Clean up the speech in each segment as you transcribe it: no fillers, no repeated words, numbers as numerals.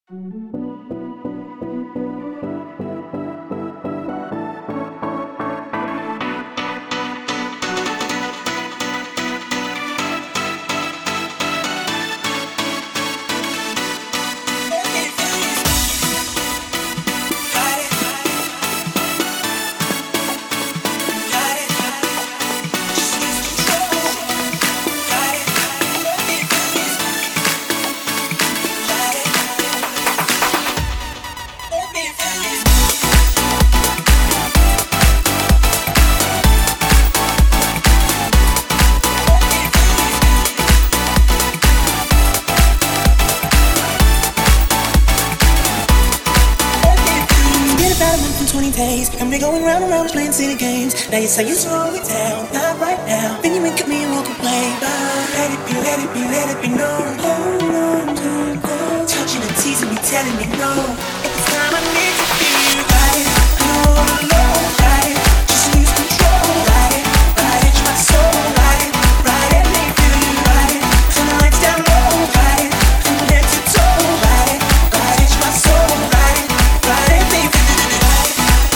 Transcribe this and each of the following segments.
Days, and we're going round and round playing city games. Now you say you slow it down, not right now. Then you wink at me and won't complain. Let it be, let it be, let it be known. Hold on, don't go. Touching and teasing me, telling me no. It's time I need to feel right. All alone, right. Just lose control, right. Right, it's my soul, right. Right, and make feel you right. Turn the lights down low, right. From head to toe, right. Right, it's my soul, right. Right, and make feel you right.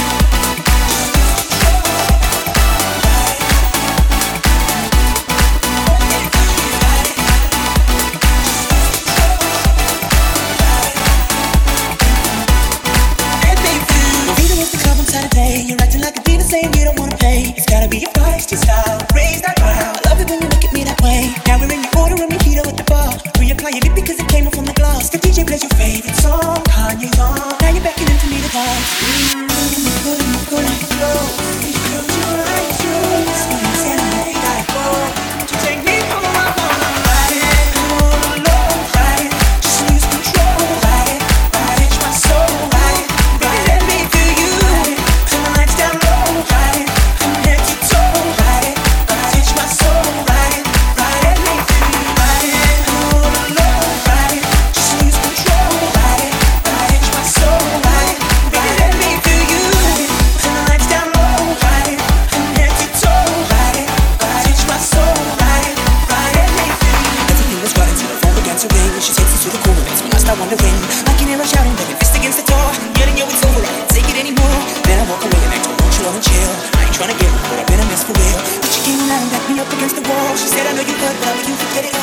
You're acting like a diva saying you don't wanna pay. It's gotta be your feisty style, raise that brow. I love it when you look at me that way. Now we're in your order and we heat up at the bar. Reapply your lip because it came off on the glass. The DJ plays your favorite song, Kanye's on. Now you're beckoning for me to dance. Good, flow. You close your eyes, you're listening, telling me that go. To take me home, I wanna ride it. All alone, ride it. Just lose control, ride it. Ride it, my soul, ride it. Baby, let me feel you. Turn the lights down low, ride it. From head to toe, ride it. Ride it, my soul, ride it. Ride it, let me feel you, ride it. All alone, ride it. Just lose control, ride it. Ride it, my soul, ride it. Baby, let me feel you. Turn the lights down low, ride it. From head to toe, ride it. Ride it, my soul, ride it. Ride it, let me feel you. Everything was right until the phone began to ring. When she takes us to the corner, that's when I start wondering. I can hear her shouting, but fist against the door, yelling, yo, it's over, I can't take it anymore. Then I walk away and act don't you wanna chill. I ain't tryna get it, but I've been a mess for real. But she came around and backed me up against the wall. She said, I know you hurt, but I'll make you forget it.